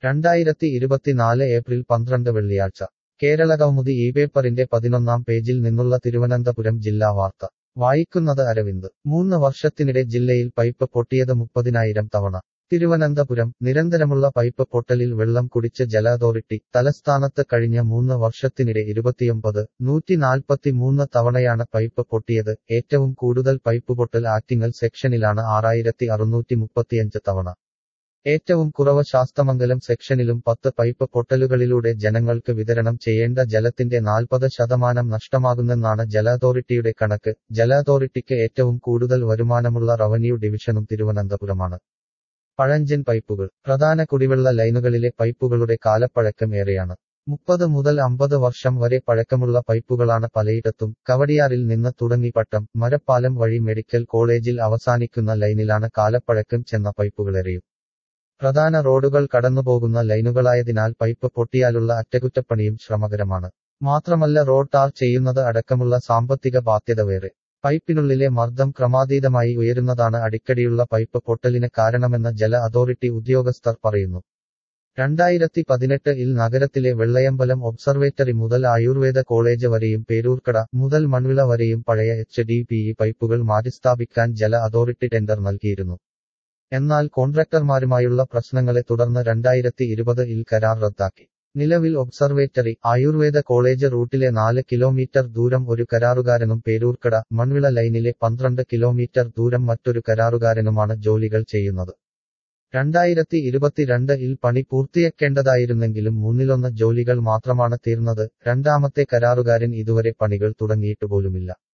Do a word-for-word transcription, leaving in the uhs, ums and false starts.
രണ്ടായിരത്തി ഇരുപത്തിനാല് ഏപ്രിൽ പന്ത്രണ്ട് വെള്ളിയാഴ്ച കേരളകൗമുദി ഈ പേപ്പറിന്റെ പതിനൊന്നാം പേജിൽ നിന്നുള്ള തിരുവനന്തപുരം ജില്ലാ വാർത്ത വായിക്കുന്നത് അരവിന്ദ്. മൂന്ന് വർഷത്തിനിടെ ജില്ലയിൽ പൈപ്പ് പൊട്ടിയത് മുപ്പതിനായിരം തവണ. തിരുവനന്തപുരം നിരന്തരമുള്ള പൈപ്പ് പൊട്ടലിൽ വെള്ളം കുടിച്ച് ജല അതോറിറ്റി തലസ്ഥാനത്ത് കഴിഞ്ഞ മൂന്ന് വർഷത്തിനിടെ ഇരുപത്തിയൊമ്പത് നൂറ്റി നാൽപ്പത്തിമൂന്ന് തവണയാണ് പൈപ്പ് പൊട്ടിയത്. ഏറ്റവും കൂടുതൽ പൈപ്പ് പൊട്ടൽ ആറ്റിങ്ങൽ സെക്ഷനിലാണ് ആറായിരത്തി അറുന്നൂറ്റി മുപ്പത്തിയഞ്ച് തവണ. ഏറ്റവും കുറവ് ശാസ്തമംഗലം സെക്ഷനിലും പത്ത് പൈപ്പ് പൊട്ടലുകളിലൂടെ ജനങ്ങൾക്ക് വിതരണം ചെയ്യേണ്ട ജലത്തിന്റെ നാൽപ്പത് ശതമാനം നഷ്ടമാകുന്നെന്നാണ് ജല അതോറിറ്റിയുടെ കണക്ക്. ജല അതോറിറ്റിക്ക് ഏറ്റവും കൂടുതൽ വരുമാനമുള്ള റവന്യൂ ഡിവിഷനും തിരുവനന്തപുരമാണ്. പഴഞ്ചൻ പൈപ്പുകൾ പ്രധാന കുടിവെള്ള ലൈനുകളിലെ പൈപ്പുകളുടെ കാലപ്പഴക്കം ഏറെയാണ്. മുപ്പത് മുതൽ അമ്പത് വർഷം വരെ പഴക്കമുള്ള പൈപ്പുകളാണ് പലയിടത്തും. കവടിയാറിൽ നിന്ന് തുടങ്ങി പട്ടം മരപ്പാലം വഴി മെഡിക്കൽ കോളേജിൽ അവസാനിക്കുന്ന ലൈനിലാണ് കാലപ്പഴക്കം ചെന്ന പൈപ്പുകളേറെയും. പ്രധാന റോഡുകൾ കടന്നുപോകുന്ന ലൈനുകളായതിനാൽ പൈപ്പ് പൊട്ടിയാലുള്ള അറ്റകുറ്റപ്പണിയും ശ്രമകരമാണ്. മാത്രമല്ല റോഡ് ടാർ ചെയ്യുന്നത് അടക്കമുള്ള സാമ്പത്തിക ബാധ്യത വേറെ. പൈപ്പിനുള്ളിലെ മർദ്ദം ക്രമാതീതമായി ഉയരുന്നതാണ് അടിക്കടിയുള്ള പൈപ്പ് പൊട്ടലിന് കാരണമെന്ന് ജല അതോറിറ്റി ഉദ്യോഗസ്ഥർ പറയുന്നു. രണ്ടായിരത്തി പതിനെട്ട് ഇൽ നഗരത്തിലെ വെള്ളയമ്പലം ഒബ്സർവേറ്ററി മുതൽ ആയുർവേദ കോളേജ് വരെയും പേരൂർക്കട മുതൽ മൺവിള വരെയും പഴയ എച്ച് ഡി പി ഇ പൈപ്പുകൾ മാറ്റിസ്ഥാപിക്കാൻ ജല അതോറിറ്റി ടെൻഡർ നൽകിയിരുന്നു. എന്നാൽ കോൺട്രാക്ടർമാരുമായുള്ള പ്രശ്നങ്ങളെ തുടർന്ന് രണ്ടായിരത്തി ഇരുപത് ഇൽ കരാർ റദ്ദാക്കി. നിലവിൽ ഒബ്സർവേറ്ററി ആയുർവേദ കോളേജ് റൂട്ടിലെ നാല് കിലോമീറ്റർ ദൂരം ഒരു കരാറുകാരനും പേരൂർക്കട മൺവിള ലൈനിലെ പന്ത്രണ്ട് കിലോമീറ്റർ ദൂരം മറ്റൊരു കരാറുകാരനുമാണ് ജോലികൾ ചെയ്യുന്നത്. രണ്ടായിരത്തി ഇരുപത്തിരണ്ട് ഇൽ പണി പൂർത്തിയാക്കേണ്ടതായിരുന്നെങ്കിലും മൂന്നിലൊന്ന് ജോലികൾ മാത്രമാണ് തീർന്നത്. രണ്ടാമത്തെ കരാറുകാരൻ ഇതുവരെ പണികൾ തുടങ്ങിയിട്ടുപോലുമില്ല.